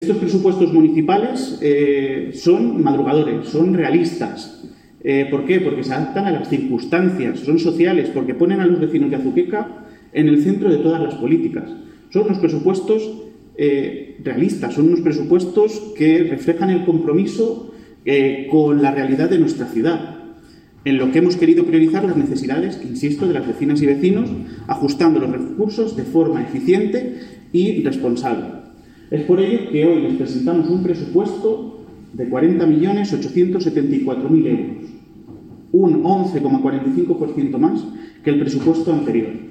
Estos presupuestos municipales son madrugadores, son realistas. ¿Por qué? Porque se adaptan a las circunstancias, son sociales, porque ponen a los vecinos de Azuqueca en el centro de todas las políticas. Son unos presupuestos realistas, son unos presupuestos que reflejan el compromiso con la realidad de nuestra ciudad, en lo que hemos querido priorizar las necesidades, insisto, de las vecinas y vecinos, ajustando los recursos de forma eficiente y responsable. Es por ello que hoy les presentamos un presupuesto de 40.874.000 euros, un 11,45% más que el presupuesto anterior.